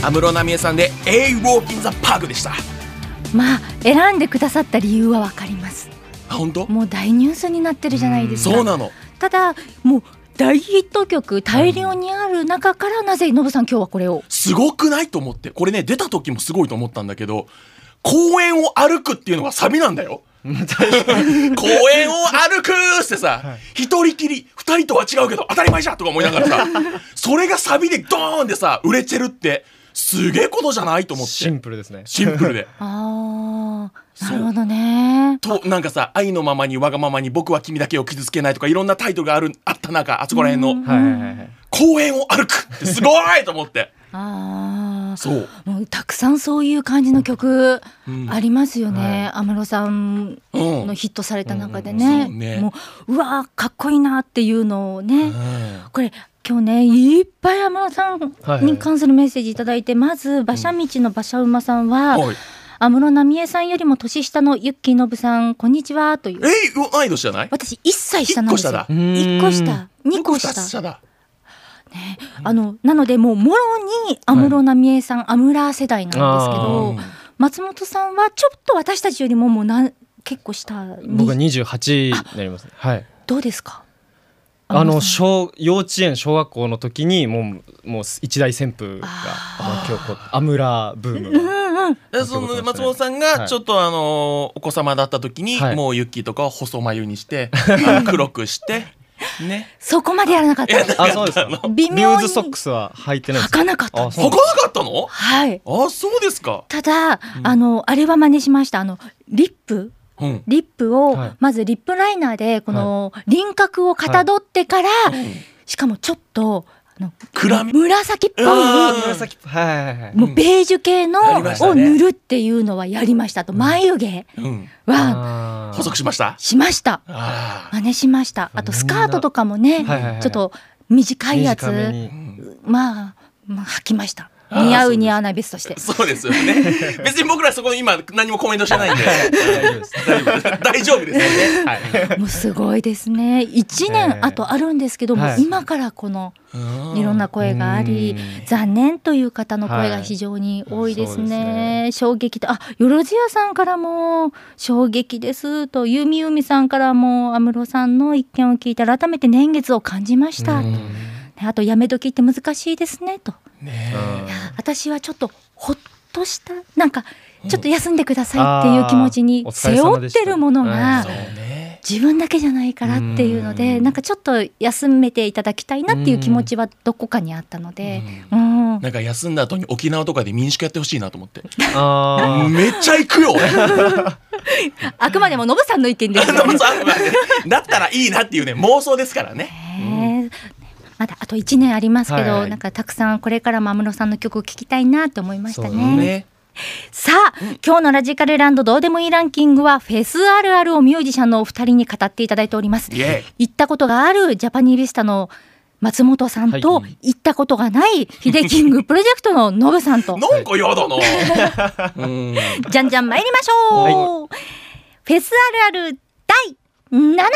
安室奈美恵さんで A Walk in the Park でした。 まあ選んでくださった理由はわかります。 本当？ もう大ニュースになってるじゃないですか。 そうなの。 ただもう大ヒット曲大量にある中からなぜノブさん今日はこれを。すごくないと思って、これね出た時もすごいと思ったんだけど、公園を歩くっていうのがサビなんだよ。公園を歩くってさ、一人きり二人とは違うけど当たり前じゃんとか思いながらさそれがサビでドーンってさ売れてるってすげえことじゃないと思って。 シンプルですね。 シンプルでああ、なるほどね。 となんかさ、愛のままにわがままに僕は君だけを傷つけないとかいろんなタイトルがあった中、あそこら辺の公園を歩くってすごいと思ってああ、 そうもうたくさんそういう感じの曲ありますよね、安室さんのヒットされた中でね、もううわかっこいいなっていうのをね、これ今日ねいっぱい安室さんに関するメッセージいただいて、まず馬車道の馬車馬さんは、安室奈美恵さんよりも年下のゆっきーのぶさんこんにちはという。 同い年じゃない？ 私1歳下なんですよ。1個下2個下だね、なのでもうもろに安室奈美恵さん、アムラー世代なんですけど、松本さんはちょっと私たちよりももう結構下に。 僕は28になりますね。はい。 どうですか？ 幼稚園小学校の時にもう一大旋風が今日アムラーブーム、 その松本さんがちょっとお子様だった時に、もうユッキーとかを細眉にして黒くしてね、 そこまでやらなかった。 そうですか。 微妙にルーズソックスは履いてないです。 履かなかった。 履かなかったの？ はい。 そうですか。 ただあれは真似しました。リップをまずリップライナーでこの輪郭をかたどってから、しかもちょっと紫っぽい、もうベージュ系のを塗るっていうのはやりました。と眉毛は細くしました。 真似しました。あとスカートとかもね、ちょっと短いやつまあ履きました。似合う似合わないベストして。 そうですよね。別に僕らそこ今何もコメントしてないんで大丈夫ですよね。 もうすごいですね。1年あとあるんですけども、今からこのいろんな声があり、残念という方の声が非常に多いですね。衝撃と、よろずやさんからも衝撃ですと、ゆみゆみさんからも安室さんの一件を聞いて改めて年月を感じましたと、あとやめ時って難しいですねと。私はちょっとほっとした、なんかちょっと休んでくださいっていう気持ちに背負ってるものが自分だけじゃないからっていうので、なんかちょっと休めていただきたいなっていう気持ちはどこかにあったので、 なんか休んだ後に沖縄とかで民宿やってほしいなと思って。めっちゃ行くよあくまでもノブさんの意見ですよね。 だったらいいなっていうね、妄想ですからね。 まだあと1年ありますけど、なんかたくさんこれからも安室さんの曲を聴きたいなと思いましたね。さあ、今日のラジカルランドどうでもいいランキングはフェスあるあるをミュージシャンのお二人に語っていただいております。行ったことがあるジャパニーリスタの松本さんと、行ったことがないヒデキングプロジェクトのノブさんとなんかやだなじゃんじゃん参りましょう、フェスあるある第7位。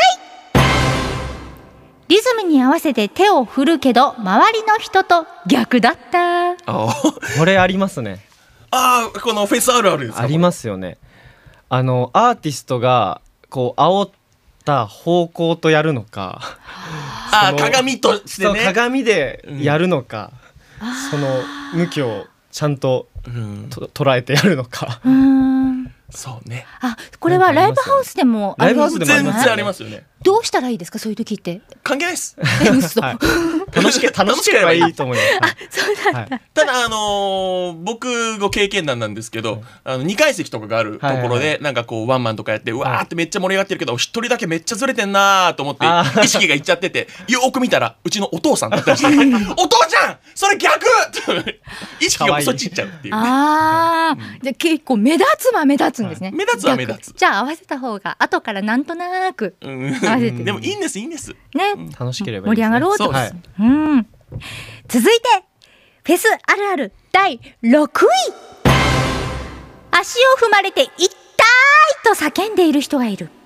リズムに合わせて手を振るけど周りの人と逆だった。 これありますね。 このフェスあるあるですか？ ありますよね。アーティストがこう煽った方向とやるのか、 鏡としてね、 鏡でやるのか、その向きをちゃんと捉えてやるのか。 そうね。 これはライブハウスでもあるんですね。 全然ありますよね。 どうしたらいいですか、そういう時って。 関係ないです。 楽しければいいと思います。 そうなんだ。 ただ僕ご経験談なんですけど、2階席とかがあるところでなんかこうワンマンとかやってうわーってめっちゃ盛り上がってるけど一人だけめっちゃずれてんなーと思って意識がいっちゃってて、よーく見たらうちのお父さんだったりしてお父ちゃんそれ逆意識がそっちいっちゃうっていう。 じゃあ結構目立つんですね。 目立つは目立つ。 じゃあ合わせた方が後からなんとなく合わせて。 でもいいんですね。 楽しければいいですね。 盛り上がろうと。続いてフェスあるある第6位。足を踏まれて痛いと叫んでいる人がいる。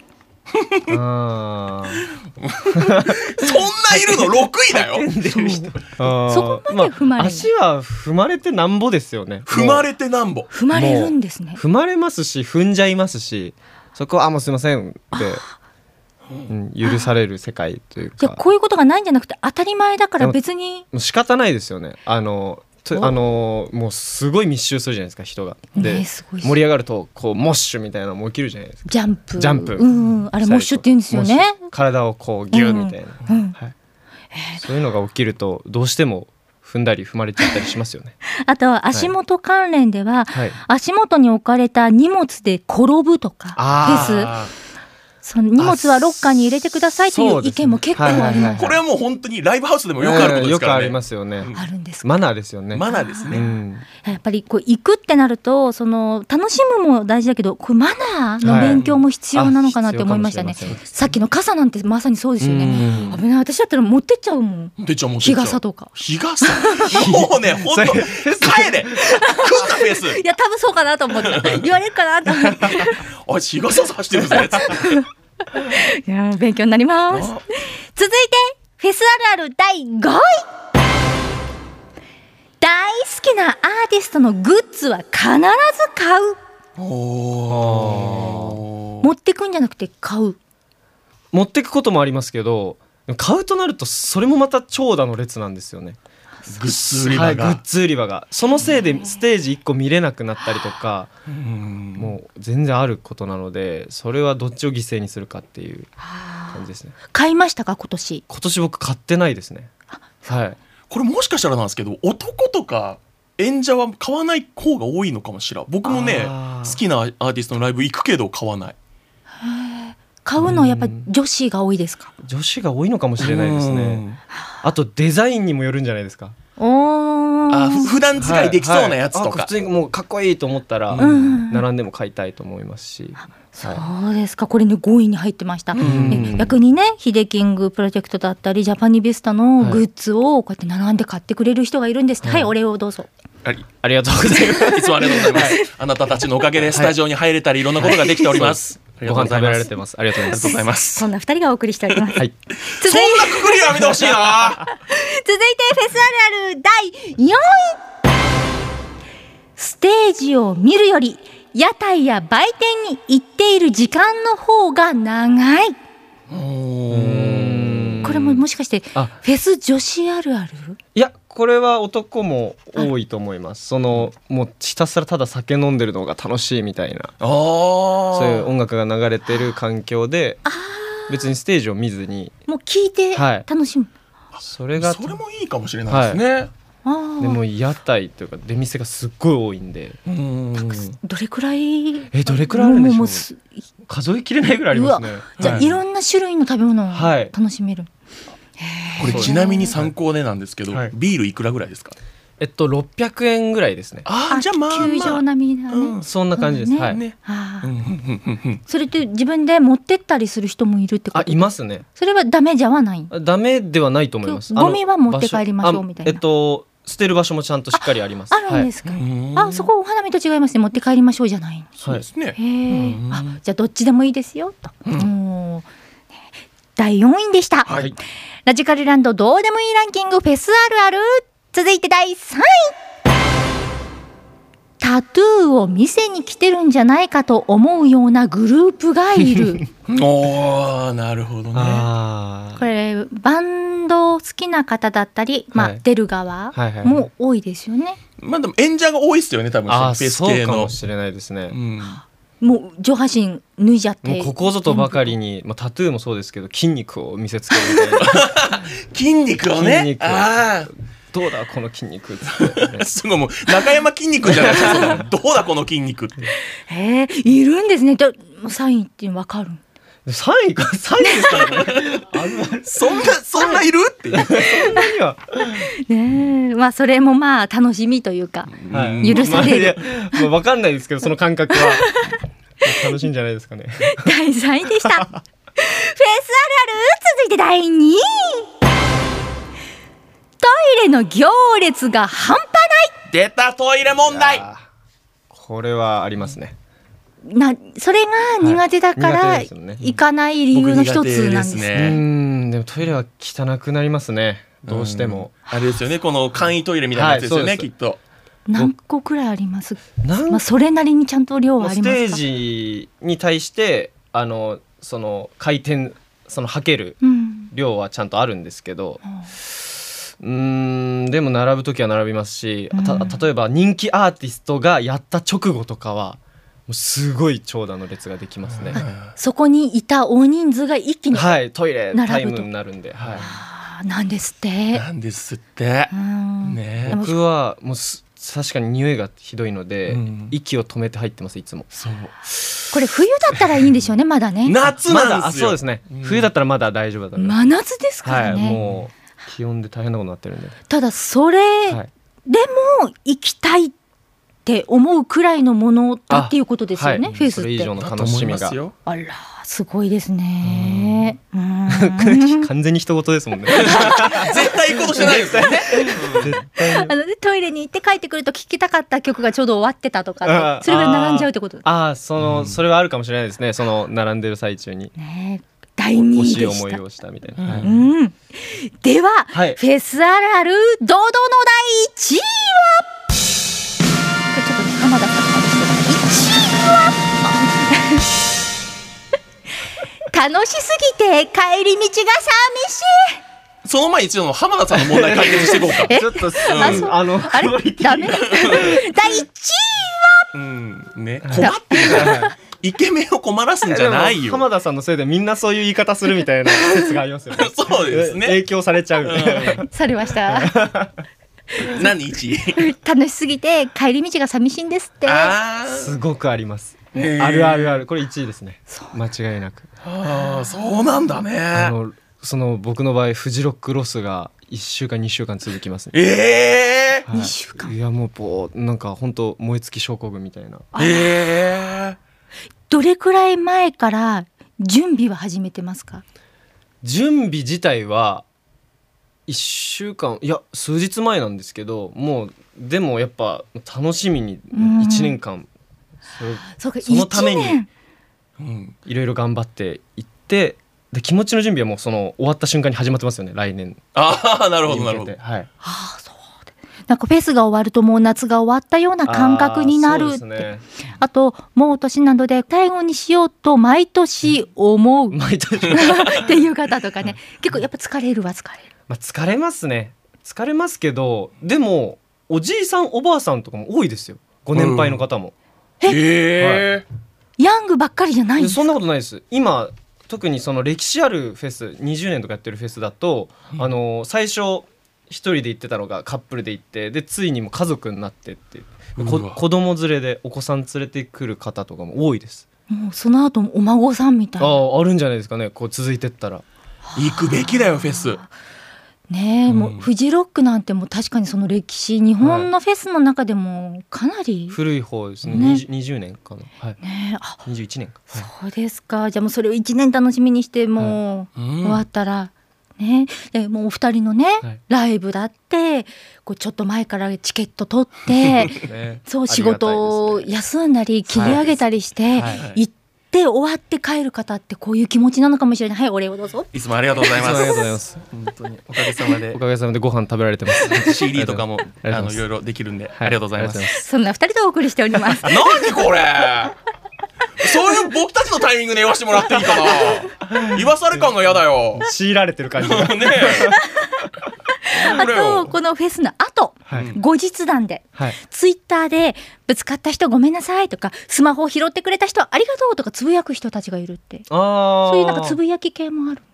あそんないるの6位だよ。 そこまで踏まれる、 足は踏まれてなんぼですよね。 踏まれてなんぼ。 踏まれるんですね。 踏まれますし踏んじゃいますし、そこはもうすいませんって、許される世界というか。 じゃあこういうことがないんじゃなくて当たり前だから別にもう仕方ないですよね。もうすごい密集するじゃないですか人が。で、 ね、すごい盛り上がるとこうモッシュみたいなのも起きるじゃないですか。 ジャンプ、あれ最後モッシュって言うんですよね。 体をこうギューみたいな、はい、そういうのが起きるとどうしても踏んだり踏まれちゃったりしますよね。 あとは足元関連では、 はい、 足元に置かれた荷物で転ぶとかです。その荷物はロッカーに入れてくださいという意見も結構あります。 これはもう本当にライブハウスでもよくあることですからね。 よくありますよね。 あるんですか。 マナーですよね。 マナーですね。 やっぱりこう行くってなるとその楽しむも大事だけどこれマナーの勉強も必要なのかなって思いましたね。さっきの傘なんてまさにそうですよね。危ない、私だったら持ってっちゃうもん。日傘とか。 日傘。もうね本当帰れ。来んなフェス。 いや多分そうかなと思って言われるかなと思って。 あ日傘差してるぜ。 いや勉強になります。続いてフェスあるある第5位。大好きなアーティストのグッズは必ず買う。持ってくんじゃなくて買う。 持ってくこともありますけど、買うとなるとそれもまた長蛇の列なんですよね。 グッズ売り場が、 グッズ売り場がそのせいでステージ1個見れなくなったりとか、もう全然あることなので、それはどっちを犠牲にするかっていう感じですね。 買いましたか今年僕買ってないですね。はい。 これもしかしたらなんですけど男とか演者は買わない方が多いのかもしれない。僕もね好きなアーティストのライブ行くけど買わない。 買うのはやっぱり女子が多いですか。 女子が多いのかもしれないですね。あとデザインにもよるんじゃないですか。 普段使いできそうなやつとか、 普通にもうかっこいいと思ったら並んでも買いたいと思いますし。 そうですか。これね5位に入ってました。逆にねヒデキングプロジェクトだったりジャパニビスタのグッズをこうやって並んで買ってくれる人がいるんです。はい、お礼をどうぞ。 ありがとうございます。 いつもありがとうございます。あなたたちのおかげでスタジオに入れたりいろんなことができております。 ご飯食べられてます。ありがとうございます。 そんな2人がお送りしております。 そんなくくりはやめてほしいな。 続いてフェスあるある第4位。ステージを見るより屋台や売店に行っている時間の方が長い。これもしかしてフェス女子あるある？ いやこれは男も多いと思います。もうひたすらただ酒飲んでるのが楽しいみたいな、そういう音楽が流れてる環境で別にステージを見ずにもう聴いて楽しむ、 それもいいかもしれないですね。 でも屋台というか出店がすっごい多いんで、 どれくらいあるんでしょう。数えきれないぐらいありますね。 じゃあいろんな種類の食べ物を楽しめる。 これちなみに参考でなんですけど、ビールいくらぐらいですか ？600円ぐらいですね。 じゃあまあ球場並みだね。 そんな感じです。はい。 それって自分で持ってったりする人もいるってこと？ いますね。 それはダメじゃない？ ダメではないと思います。 ゴミは持って帰りましょうみたいな。 捨てる場所もちゃんとしっかりあります。 あるんですか。そこお花見と違いますね。持って帰りましょうじゃないの。 そうですね。 じゃあどっちでもいいですよと。第4位でした。ラジカルランドどうでもいいランキングフェスあるある。続いて第3位。タトゥーを見せに来てるんじゃないかと思うようなグループがいる。 なるほどね。 これバンド好きな方だったり、出る側も多いですよね。 でも演者が多いですよね多分。フェス系の。 そうかもしれないですね。 もう上半身脱いじゃって、 ここぞとばかりに、タトゥーもそうですけど筋肉を見せつけるみたいな。 筋肉をね。 どうだこの筋肉って、 すごいもう中山筋肉じゃないですか。どうだこの筋肉って。 いるんですね。サインって分かる。 サインですからね。 そんないるっていう。 それも楽しみというか、許される。 分かんないですけどその感覚は楽しいんじゃないですかね。 第3位でした。フェスあるある。続いて第2位。トイレの行列が半端ない。 出たトイレ問題。 これはありますね。 それが苦手だから、はいね、行かない理由の一つなんですね。 でもトイレは汚くなりますね、どうしても。 あれですよね、この簡易トイレみたいなやつですよね、きっと。 何個くらいあります？それなりにちゃんと量はありますか？ ステージに対してその回転、そのはける量はちゃんとあるんですけど、でも並ぶときは並びますし、例えば人気アーティストがやった直後とかはもうすごい長蛇の列ができますね。 そこにいた大人数が一気にトイレタイムになるんで、 なんですって。 僕はもう確かに匂いがひどいので、息を止めて入ってます、いつも。 これ冬だったらいいんでしょうね、まだね。 夏なんですよ。 そうですね、冬だったらまだ大丈夫だと思います。 真夏ですからね、 もう気温で大変なことになってるんで。 ただそれでも行きたいって思うくらいのものだっていうことですよね、フェスって。 それ以上の楽しみが。 あら、すごいですね。 完全に人事ですもんね。 絶対行くことしてないですよね。 トイレに行って帰ってくると聴きたかった曲がちょうど終わってたとか、それぐらい並んじゃうってこと。 それはあるかもしれないですね、その並んでる最中に。 大人気でした。 惜しい思いをしたみたいな。 では、フェスあるある堂々の第1位は、ちょっとね、浜田さんの話1位は楽しすぎて帰り道が寂しい。 その前に一度の浜田さんの問題解決していこうか。 ちょっとあれダメ。第1位はね、困ってるからイケメンを困らすんじゃないよ。 浜田さんのせいでみんなそういう言い方するみたいな説がありますよね。 そうですね、 影響されちゃう。 されました。 何1位？ 楽しすぎて帰り道が寂しいんですって。 すごくあります。あるあるある。これ1位ですね、間違いなく。 そうなんだね。 その僕の場合フジロックロスが1週間2週間続きますね。 2週間。 いやもうなんか本当燃え尽き症候群みたいな。 どれくらい前から準備は始めてますか？ 準備自体は1週間、いや数日前なんですけど、もうでもやっぱ楽しみに1年間、そのためにいろいろ頑張っていって、で気持ちの準備はもうその終わった瞬間に始まってますよね、来年。 なるほどなるほど。 なんかフェスが終わるともう夏が終わったような感覚になるって。あともう年なので最後にしようと毎年思うっていう方とかね、結構やっぱ疲れるは疲れる。 疲れますね。疲れますけど、でもおじいさんおばあさんとかも多いですよ、ご年配の方も。 ヤングばっかりじゃないんですか？ そんなことないです。今特にその歴史あるフェス、20年とかやってるフェスだと、最初一人で行ってたのがカップルで行って、でついにも家族になってって、子供連れでお子さん連れてくる方とかも多いです。 もうその後もお孫さんみたいな。 あるんじゃないですかね、こう続いてったら。 行くべきだよフェスねえ、もうフジロックなんてもう確かにその歴史、日本のフェスの中でもかなり古い方ですね。20年かな。21年か。 そうですか。じゃあもうそれを1年楽しみにしてもう終わったらね、でもうお二人のね、ライブだってこうちょっと前からチケット取ってそう仕事を休んだり切り上げたりして行って終わって帰る方ってこういう気持ちなのかもしれない。はい、お礼をどうぞ。 いつもありがとうございます。 ありがとうございます。 本当におかげさまでご飯食べられてます。 CD とかもいろいろできるんでありがとうございます。 そんな二人でお送りしております。 何これそういう僕たちのタイミングで言わせてもらっていいかな。言わされ感が嫌だよ。 強いられてる感じがね。 あとこのフェスの後、後日談で、ツイッターでぶつかった人ごめんなさいとか、スマホを拾ってくれた人ありがとうとかつぶやく人たちがいるって。そういうなんかつぶやき系もあるんです。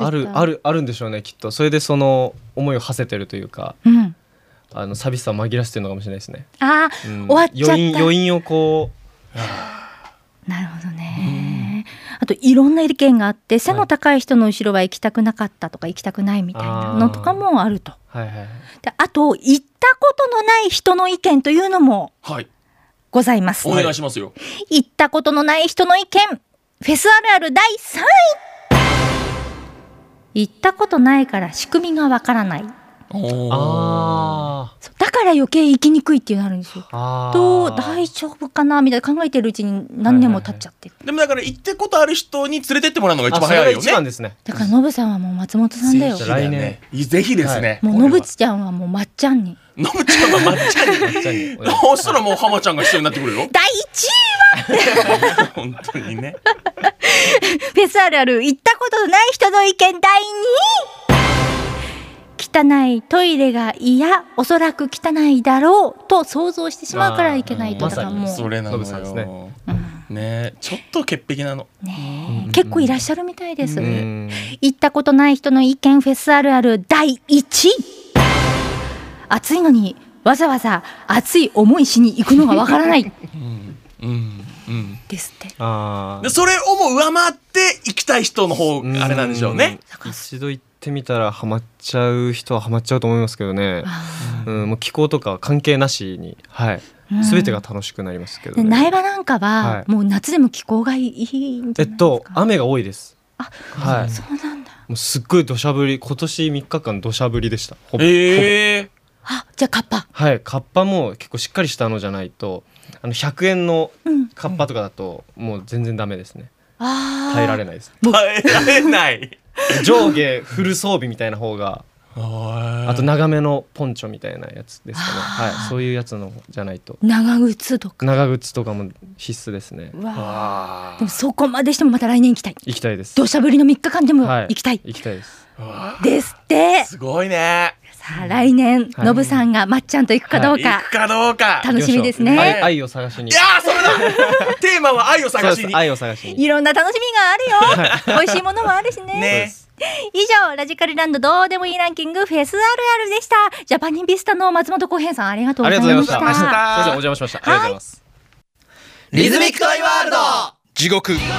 あるんでしょうね、きっと。それでその思いを馳せてるというか、寂しさを紛らせてるのかもしれないですね。 終わっちゃった。 余韻をこう。 なるほどね。あといろんな意見があって、背の高い人の後ろは行きたくなかったとか行きたくないみたいなのとかもあると。であと行ったことのない人の意見というのもございます。 お願いしますよ。 行ったことのない人の意見、フェスあるある第3位。行ったことないから仕組みがわからない。 だから余計生きにくいっていうのあるんですよ。大丈夫かなみたいな考えてるうちに何年も経っちゃってる、 でもだから行ってことある人に連れてってもらうのが一番早いよね。 それが一番ですね。 だからノブさんはもう松本さんだよ。 来年ぜひですね、 もうノブちゃんはもうまっちゃんに、 ノブちゃんはまっちゃんにそしたらもう浜ちゃんが必要になってくるよ。 第1位は本当にねフェスあるある行ったことのない人の意見第2位、汚いトイレが嫌、おそらく汚いだろうと想像してしまうからいけないと。だからもうそれなのよね、ちょっと潔癖なのね、結構いらっしゃるみたいです。行ったことない人の意見フェスあるある第1位、暑いのにわざわざ暑い思いしに行くのがわからないですって。 それをも上回って行きたい人の方あれなんでしょうね。 一度行ってみたらハマっちゃう人はハマっちゃうと思いますけどね。もう気候とか関係なしに、全てが楽しくなりますけど、ね。 苗場なんかは、もう夏でも気候がいいんじゃないですか。 雨が多いです。 そうなんだ。 もうすっごい土砂降り、今年3日間土砂降りでした。 じゃあカッパ。 カッパも結構しっかりしたのじゃないと、100円のカッパとかだともう全然ダメですね。耐えられないです。 耐えられない。 上下フル装備みたいな方が。あと長めのポンチョみたいなやつですかね。そういうやつのじゃないと。 長靴とかも必須ですね。 でもそこまでしてもまた来年行きたい。 行きたいです。 土砂降りの3日間でも行きたい。 行きたいです。 ですって。 すごいね。 さあ来年ノブさんがまっちゃんと行くかどうか楽しみですね。 愛を探しに。 いやそれだ。テーマは愛を探しに。 愛を探しに。 いろんな楽しみがあるよ。美味しいものもあるしね。以上ラジカルランドどうでもいいランキングフェスあるあるでした。ジャパニンビスタの松本浩平さんありがとうございました。 先生お邪魔しました。ありがとうございます。 リズミックトイワールド地獄。 3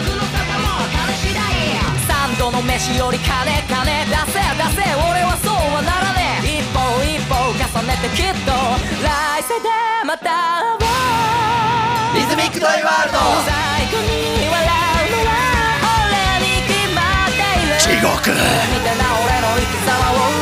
度の飯より金出せ俺はそうはならねえ。一歩一歩重ねてきっと来世でまた会おう。リズミックトイワールド最後に笑うのは俺に決まっている地獄。 みたいな俺の生き様を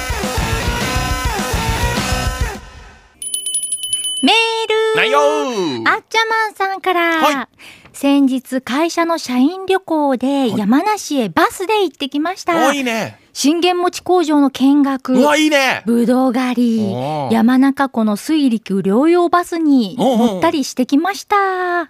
メールあっちゃまんさんから、先日会社の社員旅行で山梨へバスで行ってきました。 いいね。 信玄餅工場の見学、 いいね。 ぶどう狩り、山中湖の水陸両用バスに乗ったりしてきました。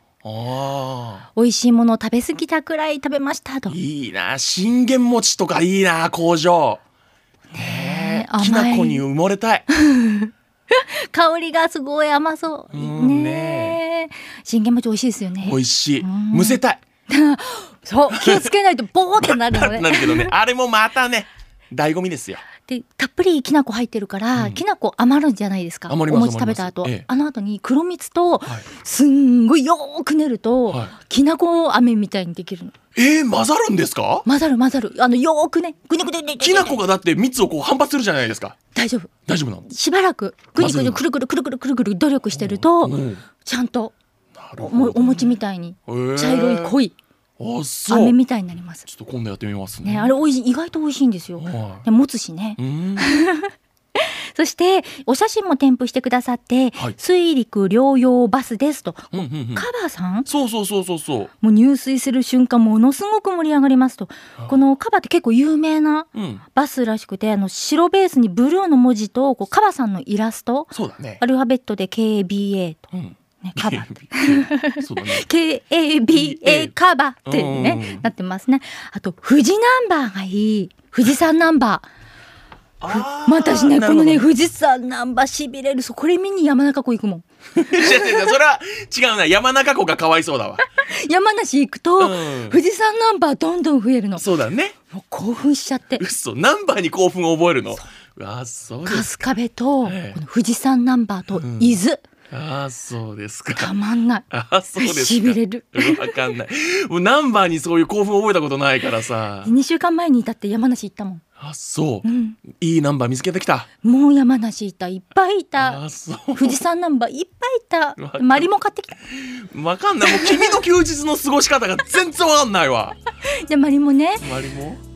美味しいものを食べ過ぎたくらい食べましたと。 いいな、信玄餅とかいいな、工場ねえ、きな粉に埋もれたい。 香りがすごい甘そうね。信玄餅美味しいですよね。 美味しい。むせたい。 そう気をつけないとボーってなるのね。 なるけどね、あれもまたね醍醐味ですよ。 でたっぷりきな粉入ってるから、きな粉余るんじゃないですか。お餅食べた後、あの後に黒蜜とすんごいよーく練ると、きな粉飴みたいにできるの。 混ざるんですか？ 混ざるよーくね、ぐにぐにきな粉がだって蜜をこう反発するじゃないですか。 大丈夫なの？ しばらくぐにぐにくるくる努力してると、ちゃんとお餅みたいに茶色い濃い飴みたいになります。 ちょっと今度やってみますね。 あれ意外と美味しいんですよ。持つしね。そしてお写真も添付してくださって、水陸両用バスですと、カバーさん、 そうもう入水する瞬間ものすごく盛り上がりますと。このカバーって結構有名なバスらしくて、白ベースにブルーの文字とこうカバーさんのイラスト、アルファベットで KBA と。カバーそうだね、KABA カバーってね、なってますね。あと富士ナンバーがいい。富士山ナンバー。私ね、このね富士山ナンバーしびれる。これ見に山中湖行くもん。 それは違うな、山中湖がかわいそうだわ。 山梨行くと、富士山ナンバーどんどん増えるの。 そうだね。 もう興奮しちゃって。 嘘、ナンバーに興奮を覚えるの。そうです。 春日部と、この富士山ナンバーと伊豆。 そうですか。 たまんない。 そうですか。 しびれる。 わかんない。もうナンバーにそういう興奮を覚えたことないからさ。 2週間前にいたって山梨行ったもん。 そう。いいナンバー見つけてきた。 もう山梨いた、いっぱいいた。富士山ナンバーいっぱいいた。マリも買ってきた。 わかんない。もう君の休日の過ごし方が全然わかんないわ。 でマリもね。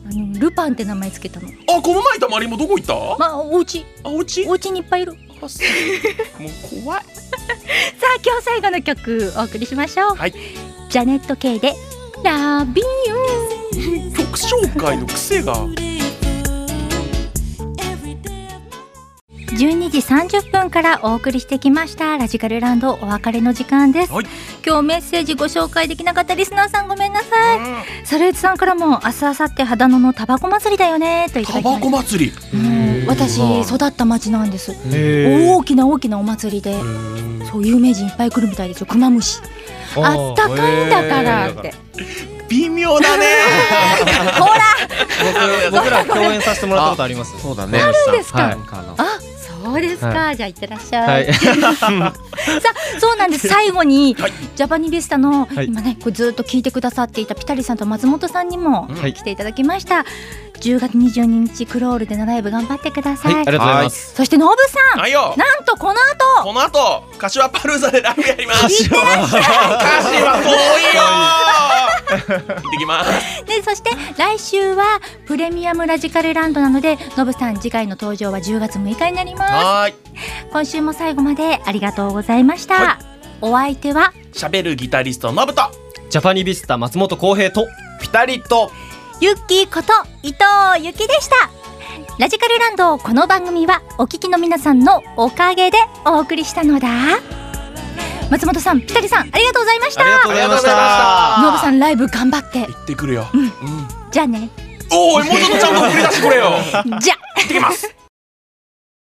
ルパンって名前つけたの。 あ、この前たまりもどこ行った？ お家お家にいっぱいいる。 もう怖い。 さあ今日最後の曲お送りしましょう。 はい。 ジャネット・ケイでラビュー。 曲紹介の癖が。 12時30分からお送りしてきましたラジカルランド、お別れの時間です、 はい、 今日メッセージご紹介できなかったリスナーさんごめんなさい。サルエツさんからも明日明後日秦野のタバコ祭りだよねといただきました。 タバコ祭り、 私育った町なんです。大きな大きなお祭りで、そう有名人いっぱい来るみたいですよ。クマムシあったかいんだからって。 微妙だねほら僕ら共演させてもらったことあります。 そうだね。 あるんですか。 はい、 あ、そうですか、 はじゃあ行ってらっしゃい、 はい、 さあそうなんです。最後に、 はい、 ジャパニビスタの、 はい、 今ねこれずっと聞いてくださっていたピタリさんと松本さんにも来ていただきました、10月22日クロールでのライブ頑張ってください、 はい、ありがとうございます。 そしてノブさん、 はいよ、 なんとこのこの後柏パルーザでライブやります。 柏遠いよ行ってきますでそして来週はプレミアムラジカルランドなので、ノブさん次回の登場は10月6日になります。 はい、 今週も最後までありがとうございました、 はい、 お相手は喋るギタリストのぶとジャパニビスタ松本浩平とピタリとユッキーこと伊藤ゆきでした。ラジカルランド、この番組はお聞きの皆さんのおかげでお送りしたのだ。松本さん、ピタリさん、ありがとうございました。 ありがとうございました。 ノブさんライブ頑張って行ってくるよ、 じゃあね。 おい、もうちょっとちゃんと送り出してくれよじゃ行ってきます。